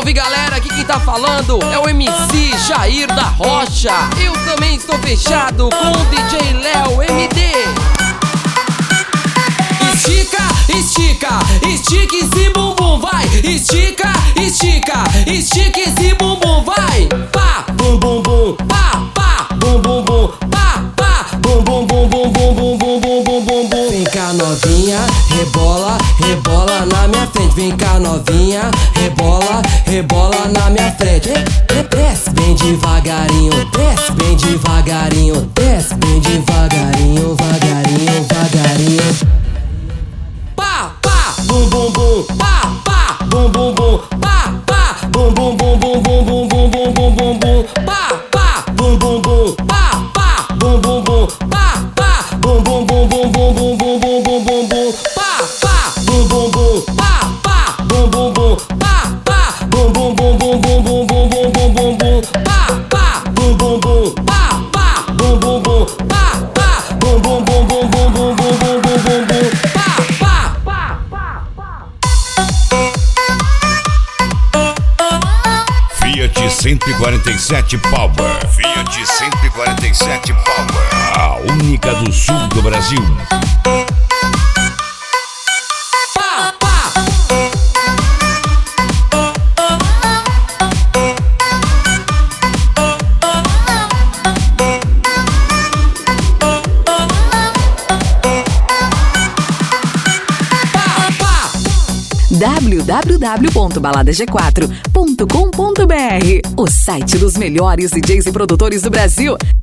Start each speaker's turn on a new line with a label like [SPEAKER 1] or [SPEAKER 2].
[SPEAKER 1] Salve galera, aqui quem tá falando é o MC Jair da Rocha. Eu também estou fechado com o DJ Léo MD. Estica, estica, estica esse bumbum, vai. Estica, estica, estica esse bumbum, vai. Pá, bum bum bum, pá, pá, bum bum bum, pá, pá, bum bum bum bum bum bum bum bum bum bum bum. Vem cá novinha, rebola, rebola na minha frente. Vem cá novinha, rebola, rebola na minha frente. Desce bem devagarinho, desce bem devagarinho, desce bem devagarinho, vagarinho, vagarinho. Pá, pá, bum bum bum, pá, pá, bum bum bum, pá, pá, bum bum bum bum bum bum bum bum bum bum bum, pá, pá, bum bum bum, pá, pá, bum bum bum, pá, pá, bum bum bum bum bum bum bum bum bum bum bum, pá, pá, bum bum bum, pá, pá, bum bum bum, pá, pá, bum bum bum bum bum bum bum bum bum bum bum, pá, pá, bum bum bum, pá, pá, bum bum bum, pá, pá, bum bum bum bum bum bum bum bum bum bum bum, pá, pá.
[SPEAKER 2] Fiat 147 Power. Fiat 147 Power. A única do sul do Brasil.
[SPEAKER 1] Pá, pá.
[SPEAKER 3] www.baladag4.com.br, o site dos melhores DJs e produtores do Brasil.